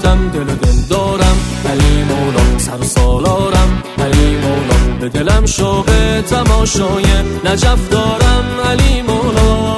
گفتم دل دارم علی مولا، سر و سالارم علی مولا، به دلم شوق تماشای نجف دارم علی مولا.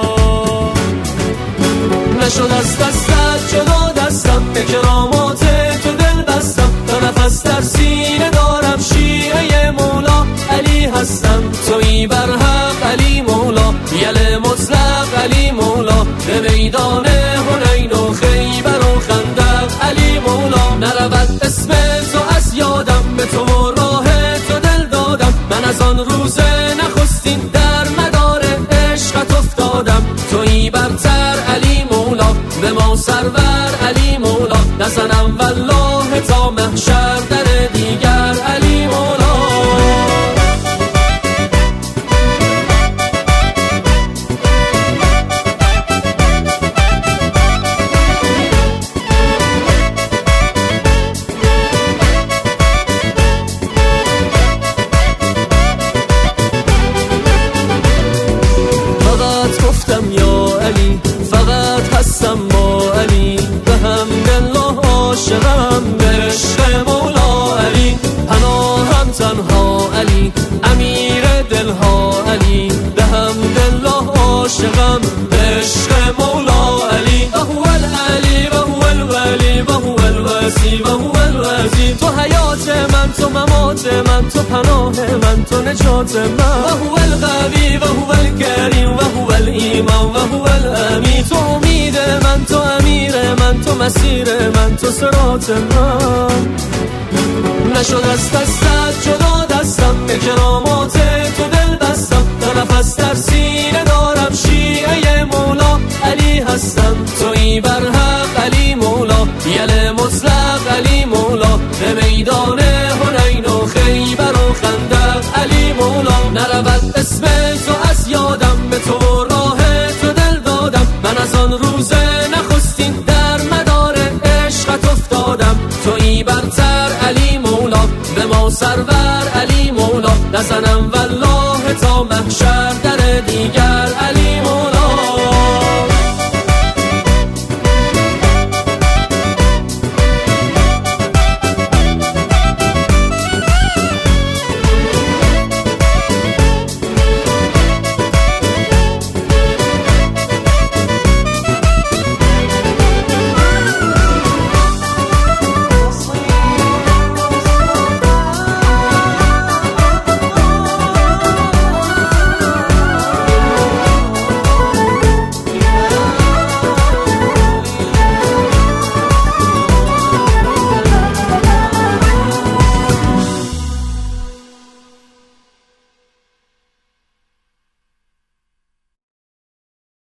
نشد از دستت جدا دستم، به کرامات تو دل بستم، تا نفس در سینه دارم شیعه مولا علی هستم. تویی برحق علی مولا، یل مطلق علی مولا، به میدان حنین و خیبر و خندق علی مولا. نرود اسم تو از یادم، به تو راه تو دل دادم، من از آن روز نخستین در مدار عشقت افتادم. تویی برتر علی مولا، به ما سرور علی مولا، نزنم والله تا محشر در دیگر علی مولا. گفتم یا علی فقط هستم با علی، به حمدالله عاشقم به عشق مولا علی. پناهم تنها علی، امیر دلها علی، به حمدالله عاشقم به عشق مولا علی. و هو العلی و هو الولی و هو الوسی و هو الوزی، تو حیات من، تو ممات من، تو پناه من، تو نجات من. و هو القوی و هو الکریم و هو الایمان و هو الامین، تو امید من، تو امیر من، تو مسیر من، تو صراط من. نشد از دستت جدا دستم، به کرامات تو دل بستم، تا نفس در سینه دارم شیعه مولا علی هستم. تویی برحق علی مولا، یل مطلق علی مولا، به میدان حنین و خیبر و خندق علی مولا. نرود اسم تو از یادم، به تو راه تو دل دادم، من از آن روز نخستین در مدار عشقت افتادم. تویی برتر علی مولا، به ما سرور علی مولا، نزنم والله تا محشر در دیگر علی